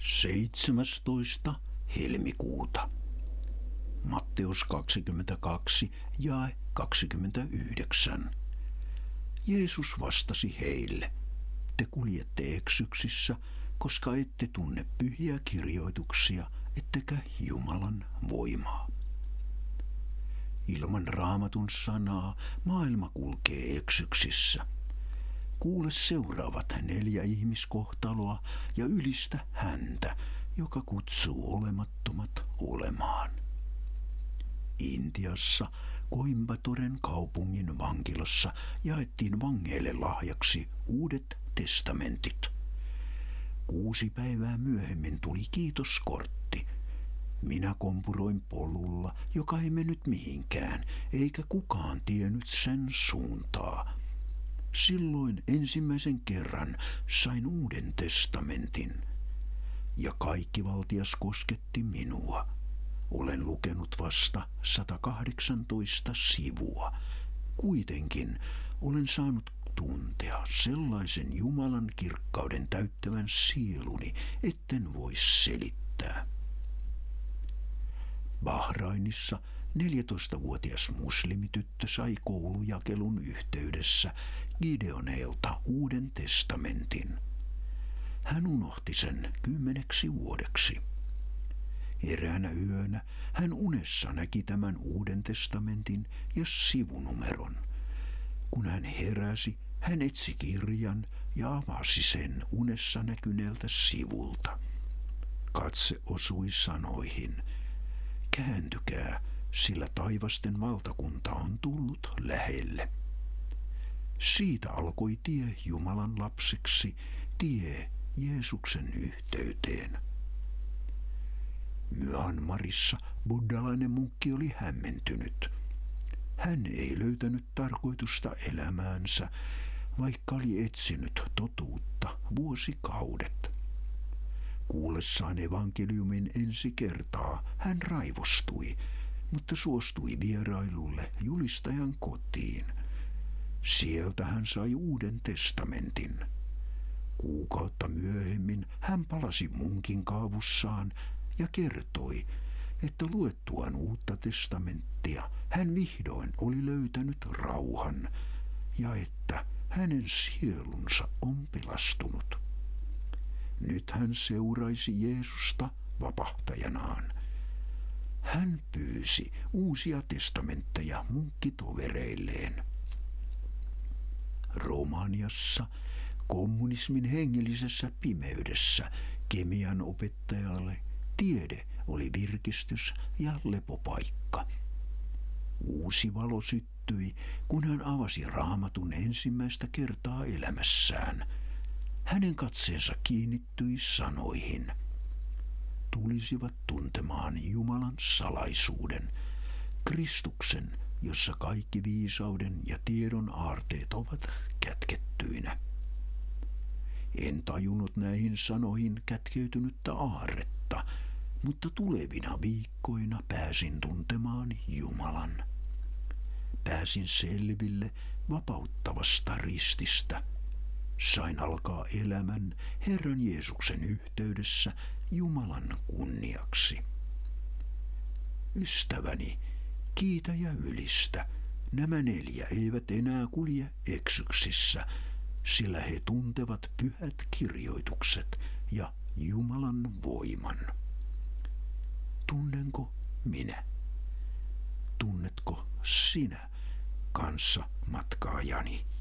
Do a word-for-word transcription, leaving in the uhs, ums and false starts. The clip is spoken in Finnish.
seitsemästoista helmikuuta. Matteus kaksikymmentäkaksi, jae kaksikymmentäyhdeksän. Jeesus vastasi heille: te kuljette eksyksissä, koska ette tunne pyhiä kirjoituksia, ettekä Jumalan voimaa. Ilman Raamatun sanaa maailma kulkee eksyksissä. Kuule seuraavat neljä ihmiskohtaloa ja ylistä häntä, joka kutsuu olemattomat olemaan. Intiassa Coimbatoren kaupungin vankilassa jaettiin vangeille lahjaksi uudet testamentit. Kuusi päivää myöhemmin tuli kiitoskortti. Minä kompuroin polulla, joka ei mennyt mihinkään, eikä kukaan tiennyt sen suuntaa. Silloin ensimmäisen kerran sain uuden testamentin. Ja kaikkivaltias kosketti minua. Olen lukenut vasta sata kahdeksantoista sivua. Kuitenkin olen saanut tuntea sellaisen Jumalan kirkkauden täyttävän sieluni, etten voi selittää. Bahrainissa neljätoistavuotias muslimityttö sai koulujakelun yhteydessä Gideoneilta uuden testamentin. Hän unohti sen kymmeneksi vuodeksi. Eräänä yönä hän unessa näki tämän uuden testamentin ja sivunumeron. Kun hän heräsi, hän etsi kirjan ja avasi sen unessa näkyneeltä sivulta. Katse osui sanoihin: kääntykää, sillä taivasten valtakunta on tullut lähelle. Siitä alkoi tie Jumalan lapsiksi, tie Jeesuksen yhteyteen. Myanmarissa buddhalainen munkki oli hämmentynyt. Hän ei löytänyt tarkoitusta elämäänsä, vaikka oli etsinyt totuutta vuosikaudet. Kuullessaan evankeliumin ensi kertaa hän raivostui, mutta suostui vierailulle julistajan kotiin. Sieltä hän sai uuden testamentin. Kuukautta myöhemmin hän palasi munkin kaavussaan ja kertoi, että luettuaan uutta testamenttia hän vihdoin oli löytänyt rauhan ja että hänen sielunsa on pelastunut. Nyt hän seuraisi Jeesusta vapahtajanaan. Hän pyysi uusia testamentteja munkkitovereilleen. Romaniassa kommunismin hengellisessä pimeydessä kemian opettajalle tiede oli virkistys ja lepopaikka. Uusi valo syttyi, kun hän avasi Raamatun ensimmäistä kertaa elämässään. Hänen katseensa kiinnittyi sanoihin: tulisivat tuntemaan Jumalan salaisuuden, Kristuksen, jossa kaikki viisauden ja tiedon aarteet ovat kätkettyinä. En tajunnut näihin sanoihin kätkeytynyttä aarretta, mutta tulevina viikkoina pääsin tuntemaan Jumalan. Pääsin selville vapauttavasta rististä. Sain alkaa elämän Herran Jeesuksen yhteydessä Jumalan kunniaksi. Ystäväni, kiitä ja ylistä. Nämä neljä eivät enää kulje eksyksissä, sillä he tuntevat pyhät kirjoitukset ja Jumalan voiman. Tunnenko minä? Tunnetko sinä kanssa matkaajani?